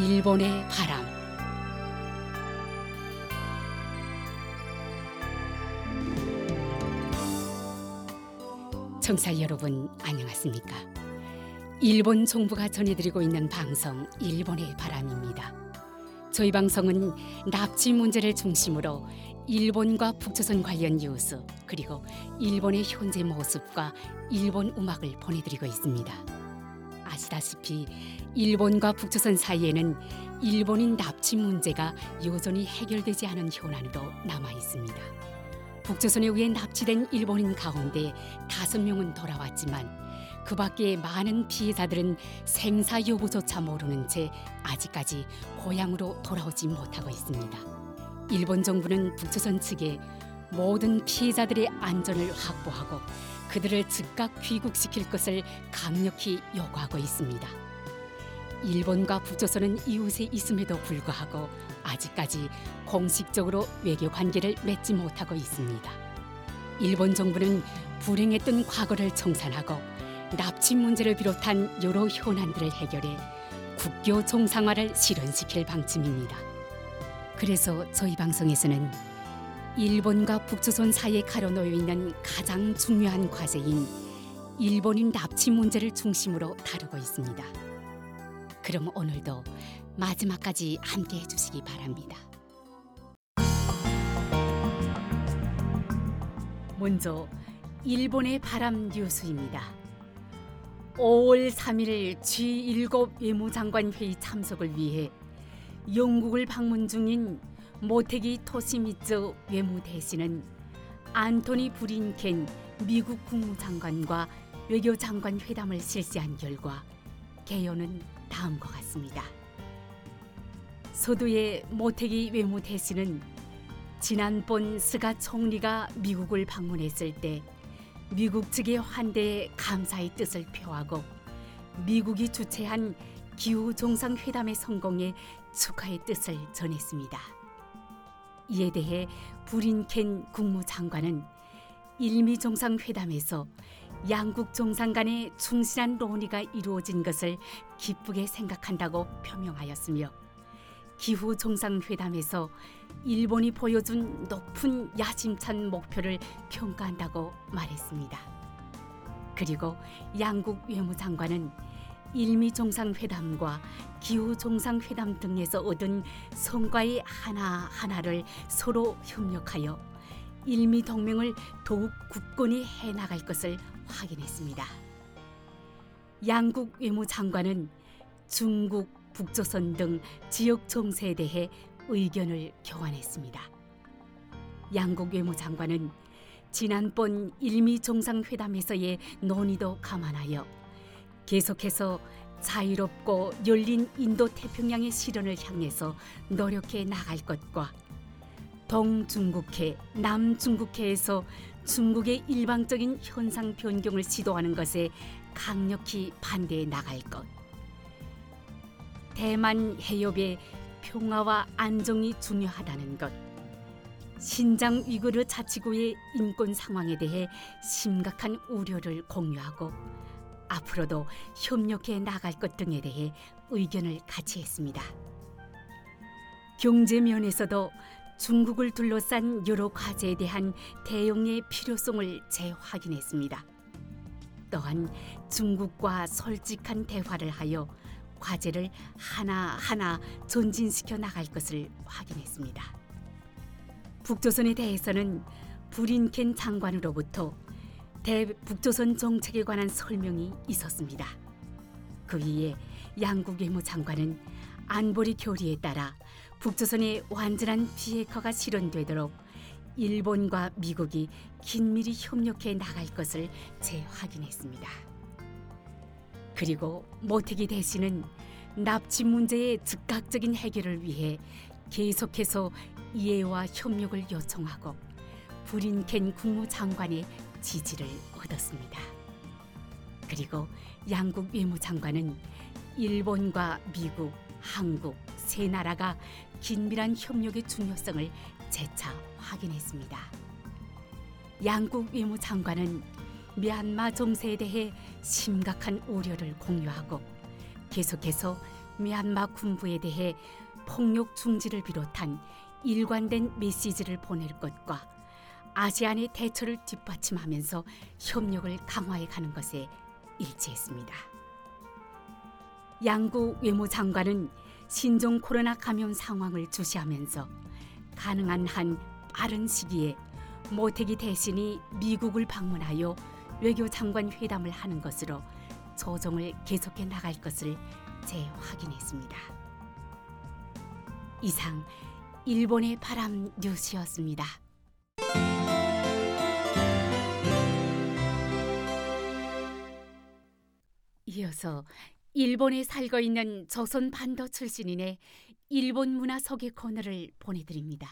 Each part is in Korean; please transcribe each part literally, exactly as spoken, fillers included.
일본의 바람. 청취자 여러분 안녕하십니까? 일본 정부가 전해드리고 있는 방송 일본의 바람입니다. 저희 방송은 납치 문제를 중심으로 일본과 북조선 관련 뉴스 그리고 일본의 현재 모습과 일본 음악을 보내드리고 있습니다. 아시다시피 일본과 북조선 사이에는 일본인 납치 문제가 여전히 해결되지 않은 현안으로 남아 있습니다. 북조선에 의해 납치된 일본인 가운데 다섯 명은 돌아왔지만 그 밖에 많은 피해자들은 생사 여부조차 모르는 채 아직까지 고향으로 돌아오지 못하고 있습니다. 일본 정부는 북조선 측에 모든 피해자들의 안전을 확보하고 그들을 즉각 귀국시킬 것을 강력히 요구하고 있습니다. 일본과 북조선은 이웃에 있음에도 불구하고 아직까지 공식적으로 외교 관계를 맺지 못하고 있습니다. 일본 정부는 불행했던 과거를 청산하고 납치 문제를 비롯한 여러 현안들을 해결해 국교 정상화를 실현시킬 방침입니다. 그래서 저희 방송에서는 일본과 북조선 사이에 가로놓여 있는 가장 중요한 과제인 일본인 납치 문제를 중심으로 다루고 있습니다. 그럼 오늘도 마지막까지 함께 해주시기 바랍니다. 먼저 일본의 바람 뉴스입니다. 오월 삼일 지 일곱 외무장관 회의 참석을 위해 영국을 방문 중인 모테기 토시미츠 외무대신은 안토니 브린켄 미국 국무장관과 외교장관 회담을 실시한 결과 개요는 다음과 같습니다. 서두에 모테기 외무대신은 지난번 스가 총리가 미국을 방문했을 때 미국 측의 환대에 감사의 뜻을 표하고 미국이 주최한 기후정상회담의 성공에 축하의 뜻을 전했습니다. 이에 대해 브린켄 국무장관은 일미 정상회담에서 양국 정상 간의 충실한 논의가 이루어진 것을 기쁘게 생각한다고 표명하였으며 기후 정상회담에서 일본이 보여준 높은 야심찬 목표를 평가한다고 말했습니다. 그리고 양국 외무장관은 일미 정상회담과 기후 정상회담 등에서 얻은 성과의 하나하나를 서로 협력하여 일미 동맹을 더욱 굳건히 해나갈 것을 확인했습니다. 양국 외무장관은 중국, 북조선 등 지역 정세에 대해 의견을 교환했습니다. 양국 외무장관은 지난번 일미 정상회담에서의 논의도 감안하여 계속해서 자유롭고 열린 인도태평양의 실현을 향해서 노력해 나갈 것과 동중국해, 남중국해에서 중국의 일방적인 현상 변경을 시도하는 것에 강력히 반대해 나갈 것, 대만 해협의 평화와 안정이 중요하다는 것, 신장 위구르 자치구의 인권 상황에 대해 심각한 우려를 공유하고 앞으로도 협력해 나갈 것 등에 대해 의견을 같이 했습니다. 경제 면에서도 중국을 둘러싼 여러 과제에 대한 대응의 필요성을 재확인했습니다. 또한 중국과 솔직한 대화를 하여 과제를 하나하나 전진시켜 나갈 것을 확인했습니다. 북조선에 대해서는 브린켄 장관으로부터 대북조선 정책에 관한 설명이 있었습니다. 그 위에 양국 외무장관은 안보리 교리에 따라 북조선의 완전한 비핵화가 실현되도록 일본과 미국이 긴밀히 협력해 나갈 것을 재확인했습니다. 그리고 모테기 대신은 납치 문제의 즉각적인 해결을 위해 계속해서 이해와 협력을 요청하고 브린켄 국무장관의 지지를 얻었습니다. 그리고 양국 외무장관은 일본과 미국, 한국 세 나라가 긴밀한 협력의 중요성을 재차 확인했습니다. 양국 외무장관은 미얀마 정세에 대해 심각한 우려를 공유하고 계속해서 미얀마 군부에 대해 폭력 중지를 비롯한 일관된 메시지를 보낼 것과 아세안의 대처를 뒷받침하면서 협력을 강화해 가는 것에 일치했습니다. 양국 외무장관은 신종 코로나 감염 상황을 주시하면서 가능한 한 빠른 시기에 모태기 대신이 미국을 방문하여 외교장관 회담을 하는 것으로 조정을 계속해 나갈 것을 재확인했습니다. 이상 일본의 바람 뉴스였습니다. 이어서 일본에 살고 있는 조선 반도 출신인의 일본 문화 소개 코너를 보내드립니다.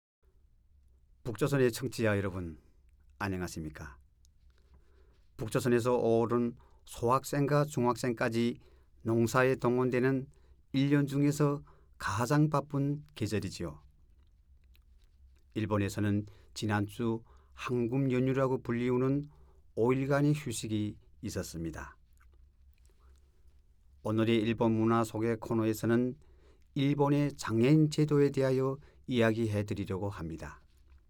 북조선의 청취자 여러분, 안녕하십니까? 북조선에서 오른 소학생과 중학생까지 농사에 동원되는 일 년 중에서 가장 바쁜 계절이지요. 일본에서는 지난주 한국 연휴라고 불리우는 오 일간의 휴식이 있었습니다. 오늘의 일본 문화 소개 코너에서는 일본의 장애인 제도에 대하여 이야기해 드리려고 합니다.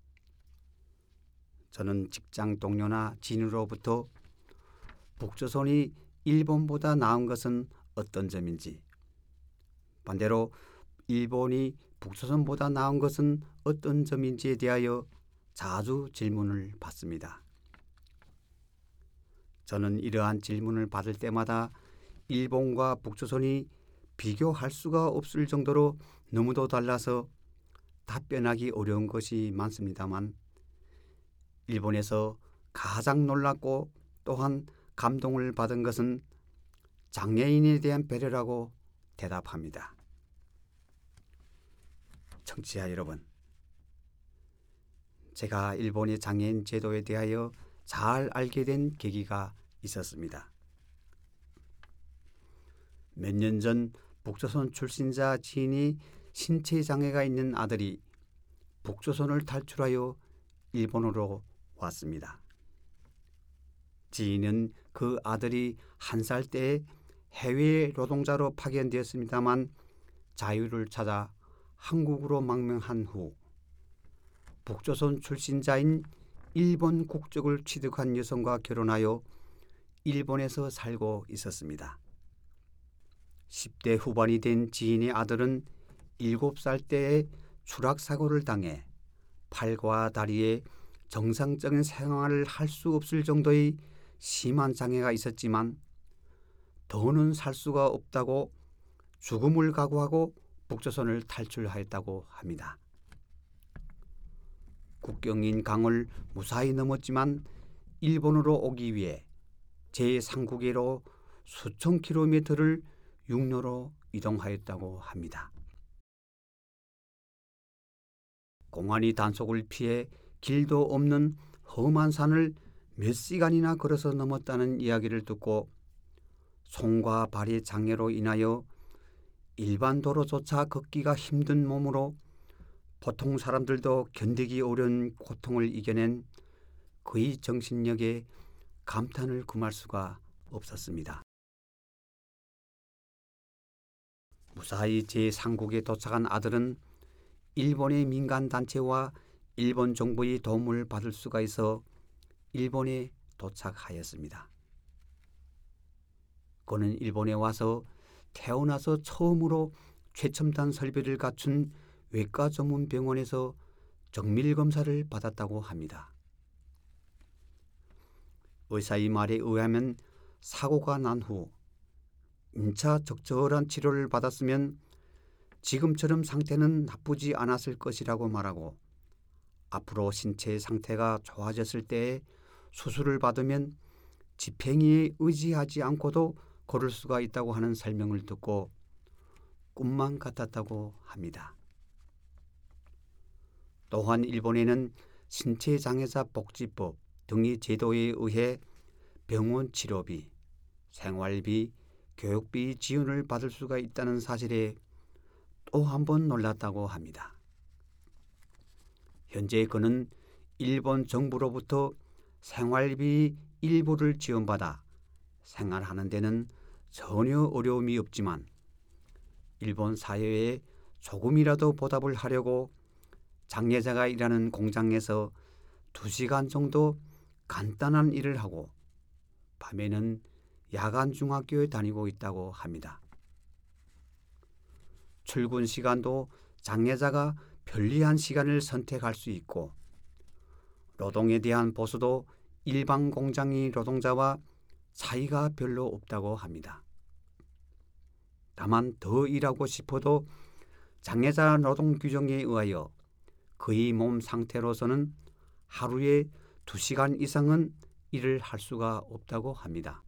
저는 직장 동료나 지인으로부터 북조선이 일본보다 나은 것은 어떤 점인지, 반대로 일본이 북조선보다 나은 것은 어떤 점인지에 대하여 자주 질문을 받습니다. 저는 이러한 질문을 받을 때마다 일본과 북조선이 비교할 수가 없을 정도로 너무도 달라서 답변하기 어려운 것이 많습니다만, 일본에서 가장 놀랍고 또한 감동을 받은 것은 장애인에 대한 배려라고 대답합니다. 청취자 여러분, 제가 일본의 장애인 제도에 대하여 잘 알게 된 계기가 있었습니다. 몇 년 전 북조선 출신자 지인이 신체 장애가 있는 아들이 북조선을 탈출하여 일본으로 왔습니다. 지인은 그 아들이 한 살 때에 해외 노동자로 파견되었습니다만 자유를 찾아 한국으로 망명한 후 북조선 출신자인 일본 국적을 취득한 여성과 결혼하여 일본에서 살고 있었습니다. 십 대 후반이 된 지인의 아들은 일곱 살 때에 추락사고를 당해 팔과 다리에 정상적인 생활을 할 수 없을 정도의 심한 장애가 있었지만 더는 살 수가 없다고 죽음을 각오하고 북조선을 탈출하였다고 합니다. 국경인 강을 무사히 넘었지만 일본으로 오기 위해 제삼국해로 수천 킬로미터를 육로로 이동하였다고 합니다. 공안이 단속을 피해 길도 없는 험한 산을 몇 시간이나 걸어서 넘었다는 이야기를 듣고 손과 발의 장애로 인하여 일반 도로조차 걷기가 힘든 몸으로 보통 사람들도 견디기 어려운 고통을 이겨낸 그의 정신력에 감탄을 금할 수가 없었습니다. 무사히 제삼국에 도착한 아들은 일본의 민간단체와 일본 정부의 도움을 받을 수가 있어 일본에 도착하였습니다. 그는 일본에 와서 태어나서 처음으로 최첨단 설비를 갖춘 외과 전문 병원에서 정밀 검사를 받았다고 합니다. 의사의 말에 의하면 사고가 난 후 일 차 적절한 치료를 받았으면 지금처럼 상태는 나쁘지 않았을 것이라고 말하고, 앞으로 신체 상태가 좋아졌을 때에 수술을 받으면 지팽이에 의지하지 않고도 걸을 수가 있다고 하는 설명을 듣고 꿈만 같았다고 합니다. 또한 일본에는 신체장애자 복지법 등의 제도에 의해 병원 치료비, 생활비, 교육비 지원을 받을 수가 있다는 사실에 또 한 번 놀랐다고 합니다. 현재 그는 일본 정부로부터 생활비 일부를 지원받아 생활하는 데는 전혀 어려움이 없지만 일본 사회에 조금이라도 보답을 하려고 장례자가 일하는 공장에서 두 시간 정도 간단한 일을 하고 밤에는 야간 중학교에 다니고 있다고 합니다. 출근 시간도 장례자가 편리한 시간을 선택할 수 있고 노동에 대한 보수도 일반 공장의 노동자와 차이가 별로 없다고 합니다. 다만 더 일하고 싶어도 장례자 노동 규정에 의하여 그의 몸 상태로서는 하루에 두 시간 이상은 일을 할 수가 없다고 합니다.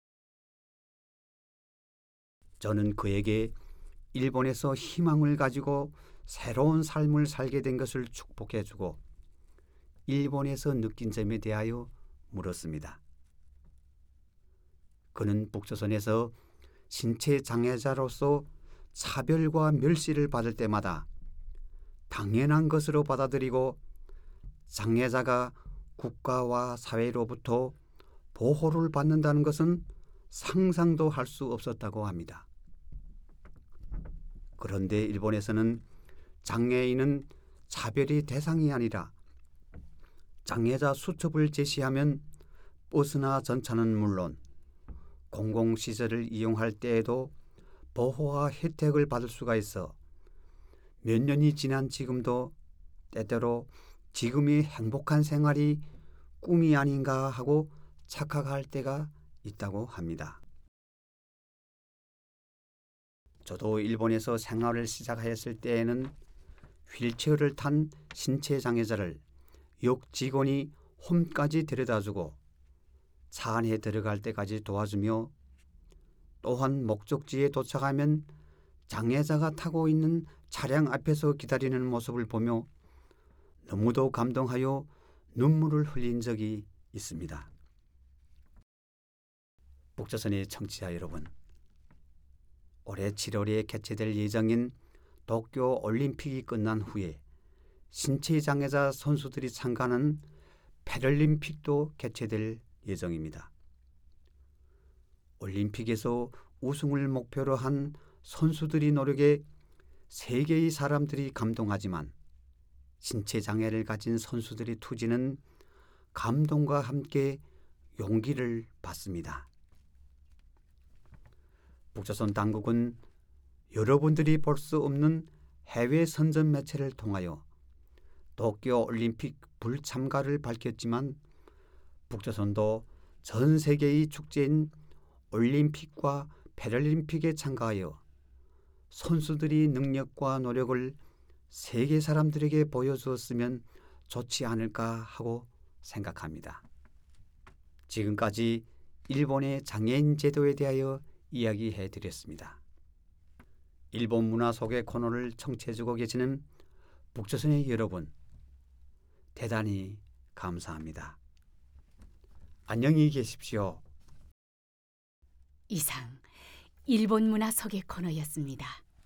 저는 그에게 일본에서 희망을 가지고 새로운 삶을 살게 된 것을 축복해주고 일본에서 느낀 점에 대하여 물었습니다. 그는 북조선에서 신체 장애자로서 차별과 멸시를 받을 때마다 당연한 것으로 받아들이고 장애자가 국가와 사회로부터 보호를 받는다는 것은 상상도 할 수 없었다고 합니다. 그런데 일본에서는 장애인은 차별의 대상이 아니라 장애자 수첩을 제시하면 버스나 전차는 물론 공공시설을 이용할 때에도 보호와 혜택을 받을 수가 있어 몇 년이 지난 지금도 때때로 지금의 행복한 생활이 꿈이 아닌가 하고 착각할 때가 있다고 합니다. 저도 일본에서 생활을 시작하였을 때에는 휠체어를 탄 신체 장애자를 역 직원이 홈까지 데려다주고 차 안에 들어갈 때까지 도와주며 또한 목적지에 도착하면 장애자가 타고 있는 차량 앞에서 기다리는 모습을 보며 너무도 감동하여 눈물을 흘린 적이 있습니다. 북조선의 청취자 여러분, 올해 칠월에 개최될 예정인 도쿄 올림픽이 끝난 후에 신체 장애자 선수들이 참가하는 패럴림픽도 개최될 예정입니다. 올림픽에서 우승을 목표로 한 선수들의 노력에 세계의 사람들이 감동하지만 신체 장애를 가진 선수들의 투지는 감동과 함께 용기를 받습니다. 북조선 당국은 여러분들이 볼 수 없는 해외 선전 매체를 통하여 도쿄 올림픽 불참가를 밝혔지만 북조선도 전 세계의 축제인 올림픽과 패럴림픽에 참가하여 선수들이 능력과 노력을 세계 사람들에게 보여주었으면 좋지 않을까 하고 생각합니다. 지금까지 일본의 장애인 제도에 대하여 이야기해 드렸습니다. 일본 문화 속의 코너를 청취해주고 계시는 북조선의 여러분, 대단히 감사합니다. 안녕히 계십시오. 이상 일본 문화 속의 코너였습니다.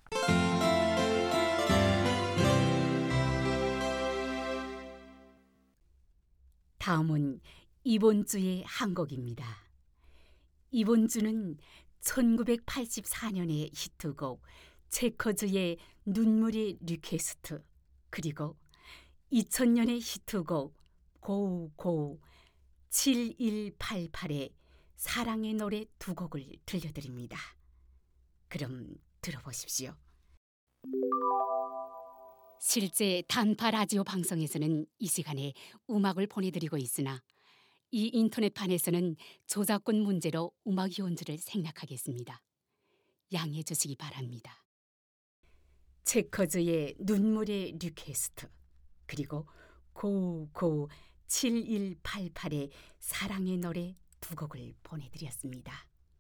다음은 이번 주의 한 곡입니다. 이번 주는 천구백팔십사 년의 히트곡 체커즈의 눈물의 리퀘스트, 그리고 이천 년의 히트곡 고고 칠일팔팔의 사랑의 노래 두 곡을 들려드립니다. 그럼 들어보십시오. 실제 단파 라디오 방송에서는 이 시간에 음악을 보내드리고 있으나 이 인터넷판에서는 저작권 문제로 음악 연주를 생략하겠습니다. 양해해 주시기 바랍니다. 체커즈의 눈물의 리퀘스트, 그리고 고고 칠일팔팔의 사랑의 노래 두 곡을 보내드렸습니다.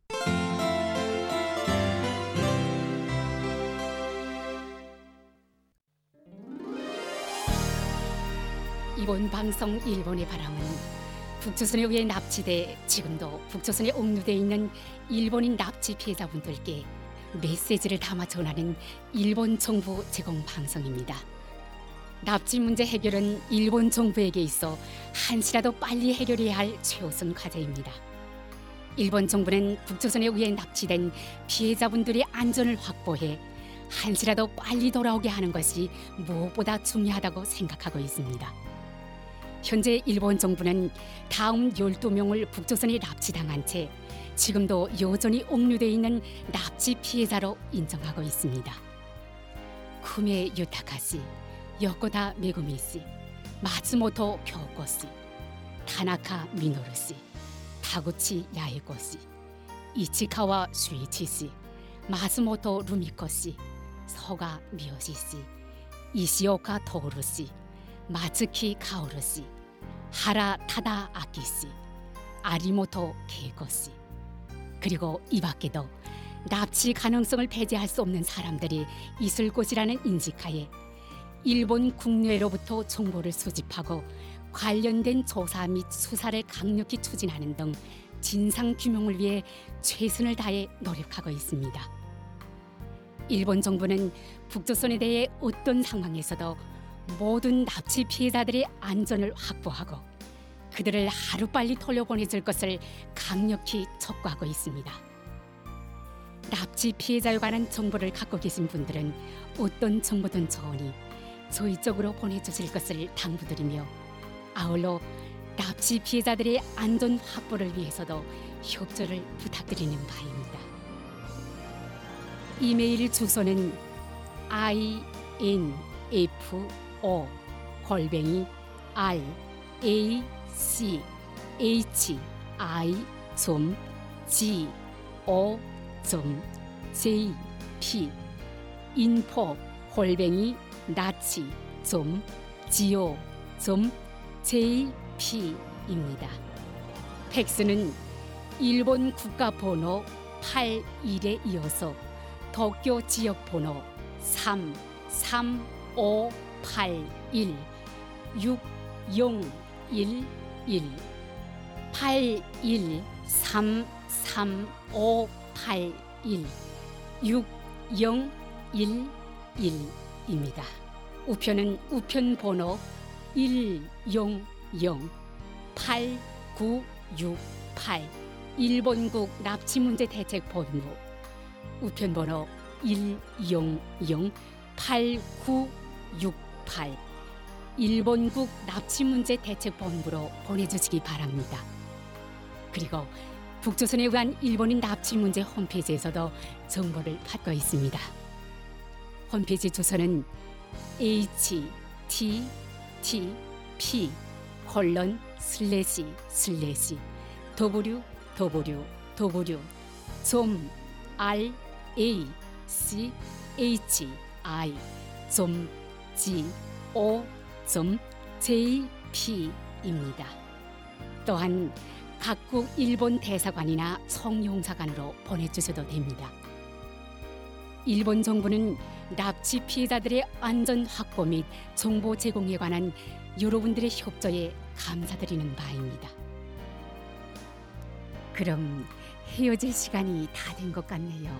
이번 방송 일본의 바람은 북조선에 의해 납치돼 지금도 북조선에 옥류돼 있는 일본인 납치 피해자분들께 메시지를 담아 전하는 일본 정부 제공 방송입니다. 납치 문제 해결은 일본 정부에게 있어 한시라도 빨리 해결해야 할 최우선 과제입니다. 일본 정부는 북조선에 의해 납치된 피해자분들의 안전을 확보해 한시라도 빨리 돌아오게 하는 것이 무엇보다 중요하다고 생각하고 있습니다. 현재 일본 정부는 다음 열두 명을 북조선에 납치당한 채 지금도 여전히 억류돼 있는 납치 피해자로 인정하고 있습니다. 쿠메 유타카씨, 요코다 메구미씨, 마츠모토 교코씨, 타나카 미노루씨, 타구치 야에코씨, 이치카와 슈이치씨, 마스모토 루미코씨, 서가 미요시씨, 이시오카 토루씨, 마츠키 카오루씨, 하라 타다 아키씨, 아리모토 케이코씨, 그리고 이 밖에도 납치 가능성을 배제할 수 없는 사람들이 있을 것이라는 인식하에 일본 국내로부터 정보를 수집하고 관련된 조사 및 수사를 강력히 추진하는 등 진상 규명을 위해 최선을 다해 노력하고 있습니다. 일본 정부는 북조선에 대해 어떤 상황에서도 모든 납치 피해자들의 안전을 확보하고 그들을 하루빨리 돌려보내줄 것을 강력히 촉구하고 있습니다. 납치 피해자에 관한 정보를 갖고 계신 분들은 어떤 정보든 좋으니 저희 쪽으로 보내주실 것을 당부드리며 아울러 납치 피해자들의 안전 확보를 위해서도 협조를 부탁드리는 바입니다. 이메일 주소는 info 골뱅이 rachi go.jp info 골뱅이 나치 go.jp입니다. 팩스는 일본 국가번호 팔십일에 이어서 도쿄 지역번호 삼 삼 오 팔 일 육 영 일 일 팔 일 삼 삼 오 팔 일 육 영 일 일입니다. 우편은 우편 번호 일 영 영 팔 구 육 팔 일본국 납치문제 대책본부 우편 번호 일 영 영 팔 구 육 팔 일본국 납치문제 대책본부로 보내주시기 바랍니다. 그리고 북조선에 의한 일본인 납치 문제 홈페이지에서도 정보를 받고 있습니다. 홈페이지 주소는 에이치티티피 콜론 슬래시 슬래시 더블유 더블유 더블유 점 라치 점 지오 점 제이피입니다. 또한 각국 일본 대사관이나 총영사관으로 보내주셔도 됩니다. 일본 정부는 납치 피해자들의 안전 확보 및 정보 제공에 관한 여러분들의 협조에 감사드리는 바입니다. 그럼 헤어질 시간이 다 된 것 같네요.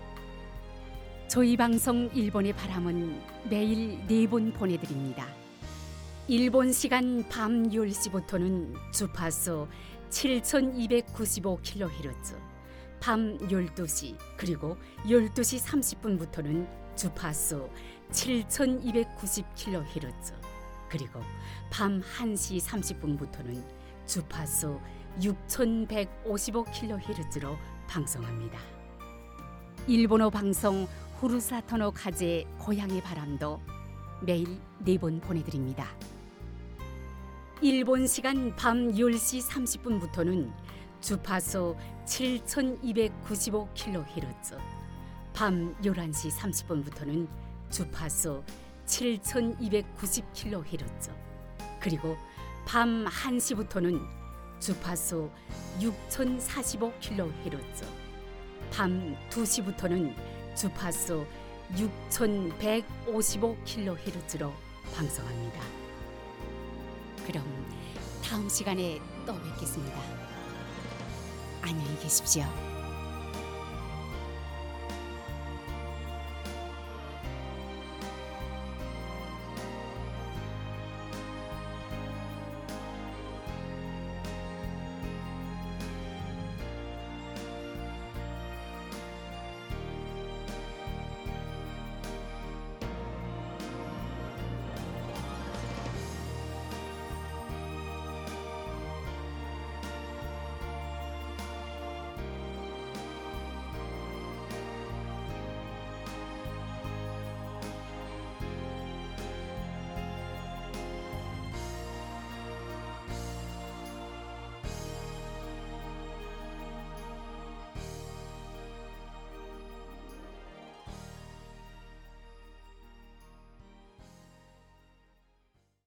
저희 방송 일본의 바람은 매일 네 번 보내드립니다. 일본 시간 밤 열 시부터는 주파수 칠천이백구십오 킬로헤르츠, 밤 열두 시 그리고 열두 시 삼십 분부터는 주파수 칠천이백구십 킬로헤르츠, 그리고 밤 한 시 삼십 분부터는 주파수 육천백오십오 킬로헤르츠로 방송합니다. 일본어 방송 후루사토노 카제 고향의 바람도 매일 네 번 보내드립니다. 일본 시간 밤 열 시 삼십 분부터는 주파수 칠천이백구십오 킬로헤르츠, 밤 열한 시 삼십 분부터는 주파수 칠천이백구십 킬로헤르츠, 그리고 밤 한 시부터는 주파수 육천사십오 킬로헤르츠, 밤 두 시부터는 주파수 육천백오십오 킬로헤르츠로 방송합니다. 그럼 다음 시간에 또 뵙겠습니다. 안녕히 계십시오.